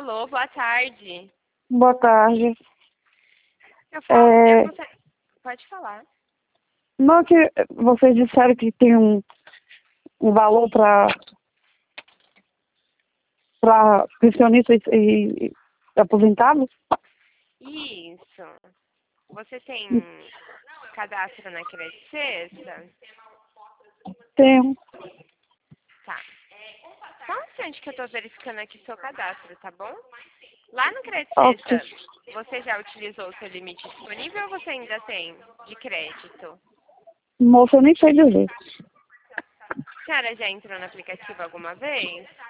Alô, boa tarde. Boa tarde. Pode falar. Não, que vocês disseram que tem um valor para pensionistas e aposentados? Isso. Você tem cadastro na Credit Sexta? Tenho. Tá. Só um instante que eu tô verificando aqui seu cadastro, tá bom? Lá no Credit Ok. Sexta, você já utilizou o seu limite disponível ou você ainda tem de crédito? Moça, eu nem sei dizer. A senhora já entrou no aplicativo alguma vez?